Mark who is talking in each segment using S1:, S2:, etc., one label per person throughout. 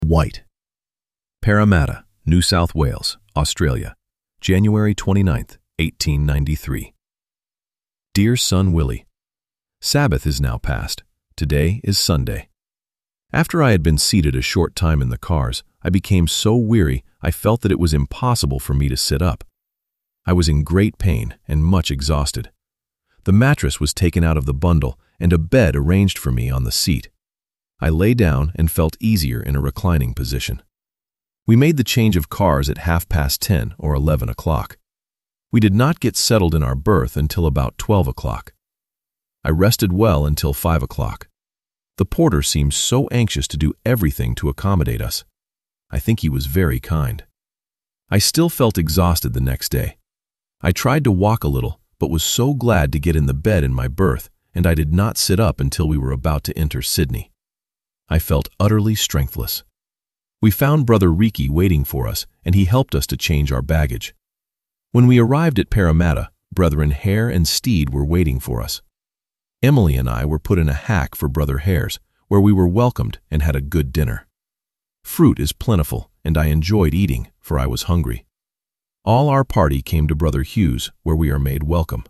S1: White. Parramatta, New South Wales, Australia, January 29, 1893. Dear son Willie, Sabbath is now past. Today is Sunday. After I had been seated a short time in the cars, I became so weary I felt that it was impossible for me to sit up. I was in great pain and much exhausted. The mattress was taken out of the bundle and a bed arranged for me on the seat. I lay down and felt easier in a reclining position. We made the change of cars at 10:30 or 11 o'clock. We did not get settled in our berth until about 12 o'clock. I rested well until 5 o'clock. The porter seemed so anxious to do everything to accommodate us. I think he was very kind. I still felt exhausted the next day. I tried to walk a little, but was so glad to get in the bed in my berth, and I did not sit up until we were about to enter Sydney. I felt utterly strengthless. We found Brother Riki waiting for us, and he helped us to change our baggage. When we arrived at Parramatta, Brethren Hare and Steed were waiting for us. Emily and I were put in a hack for Brother Hare's, where we were welcomed and had a good dinner. Fruit is plentiful, and I enjoyed eating, for I was hungry. All our party came to Brother Hugh's, where we are made welcome.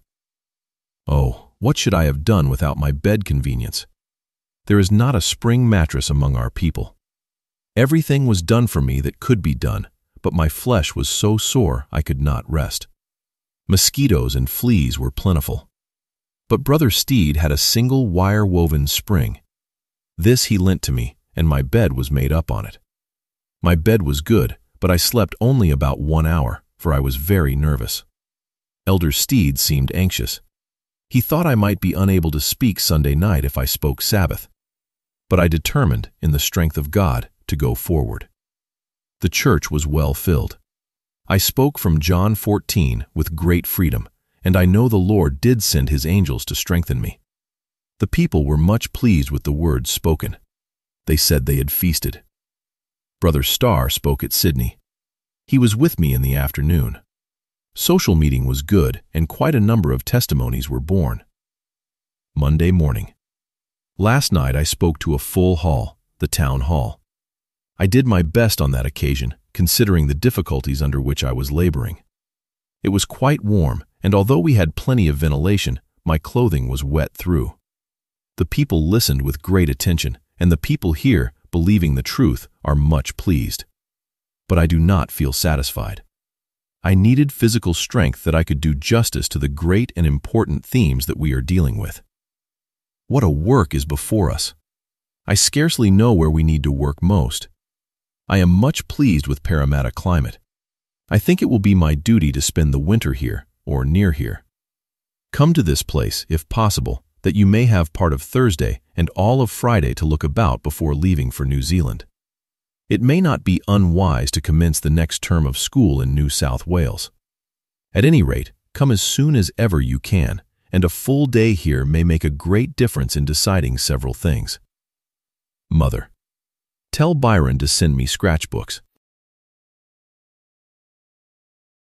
S1: Oh, what should I have done without my bed convenience? There is not a spring mattress among our people. Everything was done for me that could be done, but my flesh was so sore I could not rest. Mosquitoes and fleas were plentiful. But Brother Steed had a single wire-woven spring. This he lent to me, and my bed was made up on it. My bed was good, but I slept only about 1 hour, for I was very nervous. Elder Steed seemed anxious. He thought I might be unable to speak Sunday night if I spoke Sabbath. But I determined, in the strength of God, to go forward. The church was well filled. I spoke from John 14 with great freedom, and I know the Lord did send his angels to strengthen me. The people were much pleased with the words spoken. They said they had feasted. Brother Starr spoke at Sydney. He was with me in the afternoon. Social meeting was good, and quite a number of testimonies were born. Monday morning. Last night I spoke to a full hall, the town hall. I did my best on that occasion, considering the difficulties under which I was laboring. It was quite warm, and although we had plenty of ventilation, my clothing was wet through. The people listened with great attention, and the people here, believing the truth, are much pleased. But I do not feel satisfied. I needed physical strength that I could do justice to the great and important themes that we are dealing with. What a work is before us! I scarcely know where we need to work most. I am much pleased with Parramatta climate. I think it will be my duty to spend the winter here, or near here. Come to this place, if possible, that you may have part of Thursday and all of Friday to look about before leaving for New Zealand. It may not be unwise to commence the next term of school in New South Wales. At any rate, come as soon as ever you can, and a full day here may make a great difference in deciding several things. Mother. Tell Byron to send me scratchbooks.